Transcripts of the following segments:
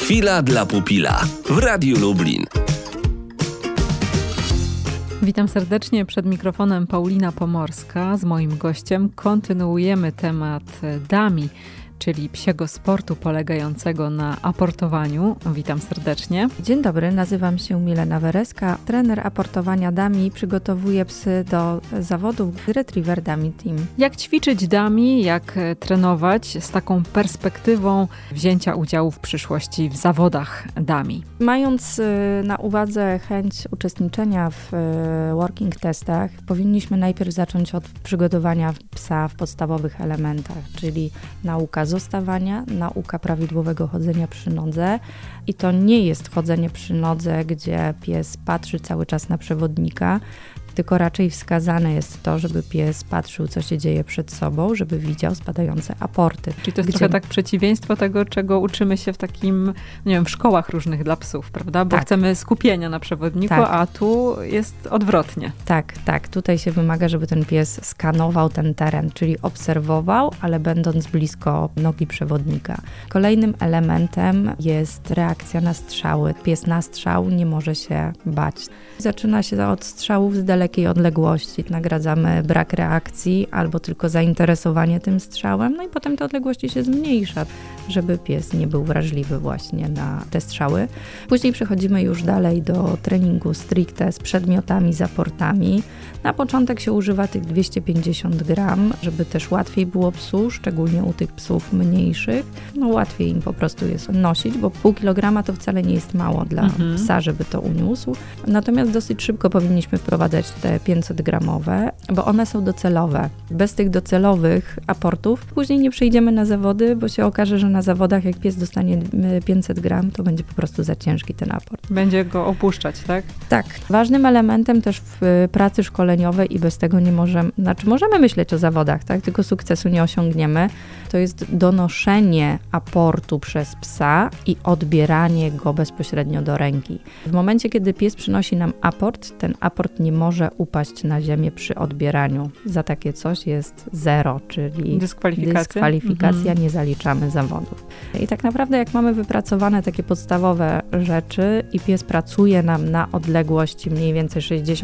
Chwila dla pupila w Radiu Lublin. Witam serdecznie, przed mikrofonem Paulina Pomorska. Z moim gościem kontynuujemy temat dummy, czyli psiego sportu polegającego na aportowaniu. Witam serdecznie. Dzień dobry, nazywam się Milena Wereska, trener aportowania dummy, przygotowuję psy do zawodów Retriever Dummy Team. Jak ćwiczyć dummy, jak trenować z taką perspektywą wzięcia udziału w przyszłości w zawodach dummy? Mając na uwadze chęć uczestniczenia w working testach, powinniśmy najpierw zacząć od przygotowania psa w podstawowych elementach, czyli nauka zostawania, nauka prawidłowego chodzenia przy nodze. I to nie jest chodzenie przy nodze, gdzie pies patrzy cały czas na przewodnika, tylko raczej wskazane jest to, żeby pies patrzył, co się dzieje przed sobą, żeby widział spadające aporty. Czyli to jest trochę tak przeciwieństwo tego, czego uczymy się w takim, nie wiem, w szkołach różnych dla psów, prawda? Bo chcemy skupienia na przewodniku, a tu jest odwrotnie. Tak. Tutaj się wymaga, żeby ten pies skanował ten teren, czyli obserwował, ale będąc blisko nogi przewodnika. Kolejnym elementem jest reakcja na strzały. Pies na strzał nie może się bać. Zaczyna się od strzałów z dalekiej odległości. Nagradzamy brak reakcji albo tylko zainteresowanie tym strzałem, no i potem te odległości się zmniejsza, żeby pies nie był wrażliwy właśnie na te strzały. Później przechodzimy już dalej do treningu stricte z przedmiotami, z aportami. Na początek się używa tych 250 gram, żeby też łatwiej było psu, szczególnie u tych psów mniejszych. No łatwiej im po prostu jest nosić, bo pół kilograma to wcale nie jest mało dla psa, żeby to uniósł. Natomiast dosyć szybko powinniśmy wprowadzać te 500 gramowe, bo one są docelowe. Bez tych docelowych aportów później nie przejdziemy na zawody, bo się okaże, że na zawodach jak pies dostanie 500 gram, to będzie po prostu za ciężki ten aport. Będzie go opuszczać, tak? Tak. Ważnym elementem też w pracy szkoleniowej i bez tego nie możemy, możemy myśleć o zawodach, tak? Tylko sukcesu nie osiągniemy. To jest donoszenie aportu przez psa i odbieranie go bezpośrednio do ręki. W momencie, kiedy pies przynosi nam aport, ten aport nie może upaść na ziemię przy odbieraniu. Za takie coś jest 0, czyli dyskwalifikacja, nie zaliczamy zawodów. I tak naprawdę jak mamy wypracowane takie podstawowe rzeczy i pies pracuje nam na odległości mniej więcej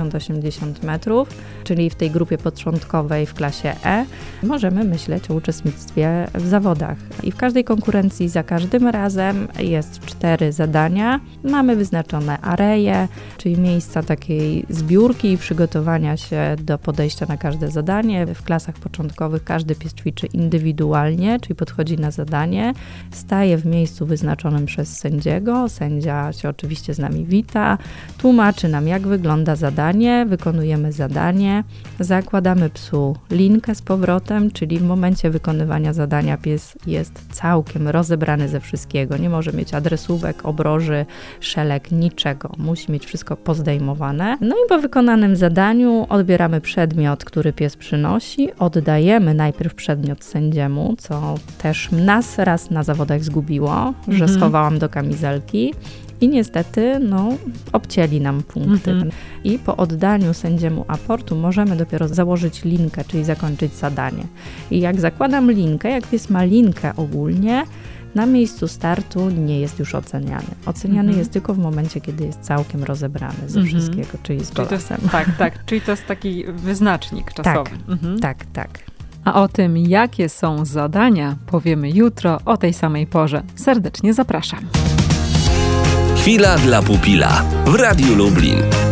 60-80 metrów, czyli w tej grupie początkowej w klasie E, możemy myśleć o uczestnictwie w zawodach. I w każdej konkurencji za każdym razem jest 4 zadania. Mamy wyznaczone areje, czyli miejsca takiej zbiórki i przygotowania się do podejścia na każde zadanie. W klasach początkowych każdy pies ćwiczy indywidualnie, czyli podchodzi na zadanie, staje w miejscu wyznaczonym przez sędziego. Sędzia się oczywiście z nami wita, tłumaczy nam, jak wygląda zadanie, wykonujemy zadanie, zakładamy psu linkę z powrotem, czyli w momencie wykonywania zadania pies jest całkiem rozebrany ze wszystkiego. Nie może mieć adresówek, obroży, szelek, niczego. Musi mieć wszystko pozdejmowane. No i po wykonanym zadaniu odbieramy przedmiot, który pies przynosi. Oddajemy najpierw przedmiot sędziemu, co też nas raz na zawodach zgubiło, że schowałam do kamizelki. I niestety, obcięli nam punkty. I po oddaniu sędziemu aportu możemy dopiero założyć linkę, czyli zakończyć zadanie. I jak zakładam linkę, jak pies ma linkę ogólnie, na miejscu startu nie jest już oceniany. Oceniany jest tylko w momencie, kiedy jest całkiem rozebrany ze wszystkiego, czyli z golasem. Tak. Czyli to jest taki wyznacznik czasowy. Tak. A o tym, jakie są zadania, powiemy jutro o tej samej porze. Serdecznie zapraszam. Chwila dla pupila w Radiu Lublin.